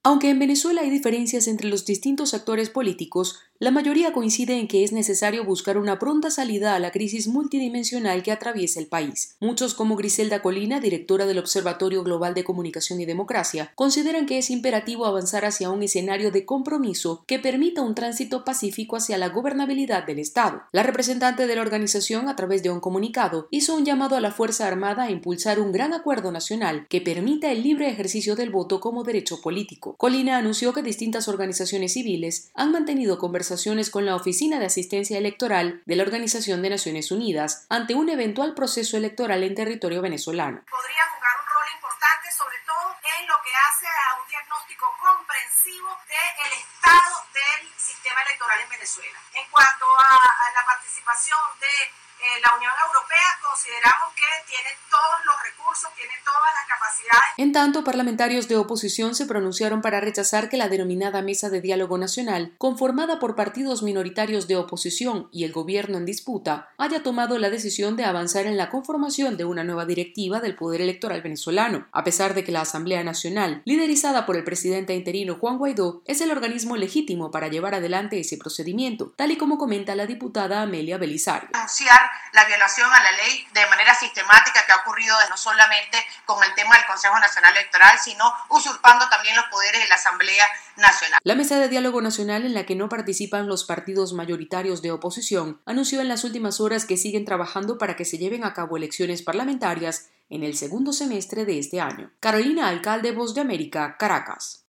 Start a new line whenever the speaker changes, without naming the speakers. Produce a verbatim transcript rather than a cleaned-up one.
Aunque en Venezuela hay diferencias entre los distintos actores políticos, la mayoría coincide en que es necesario buscar una pronta salida a la crisis multidimensional que atraviesa el país. Muchos, como Griselda Colina, directora del Observatorio Global de Comunicación y Democracia, consideran que es imperativo avanzar hacia un escenario de compromiso que permita un tránsito pacífico hacia la gobernabilidad del Estado. La representante de la organización, a través de un comunicado, hizo un llamado a la Fuerza Armada a impulsar un gran acuerdo nacional que permita el libre ejercicio del voto como derecho político. Colina anunció que distintas organizaciones civiles han mantenido conversaciones con la Oficina de Asistencia Electoral de la Organización de Naciones Unidas ante un eventual proceso electoral en territorio venezolano.
Podría jugar un rol importante, sobre todo en lo que hace a un diagnóstico comprensivo del estado del sistema electoral en Venezuela. En cuanto a, a la participación de eh, la Unión Europea, consideramos que tiene todos los recursos, tiene todas las capacidades.
En tanto, parlamentarios de oposición se pronunciaron para rechazar que la denominada Mesa de Diálogo Nacional, conformada por partidos minoritarios de oposición y el gobierno en disputa, haya tomado la decisión de avanzar en la conformación de una nueva directiva del Poder Electoral venezolano, a pesar de que la Asamblea Nacional, liderizada por el presidente interino Juan Guaidó, es el organismo legítimo para llevar adelante ese procedimiento, tal y como comenta la diputada Amelia Belisario.
Anunciar la violación a la ley de manera sistemática que ha ocurrido no solamente con el tema del Consejo Nacional Electoral, sino usurpando también los poderes de la Asamblea Nacional.
La Mesa de Diálogo Nacional, en la que no participan los partidos mayoritarios de oposición, anunció en las últimas horas que siguen trabajando para que se lleven a cabo elecciones parlamentarias en el segundo semestre de este año. Carolina Alcalde, Voz de América, Caracas.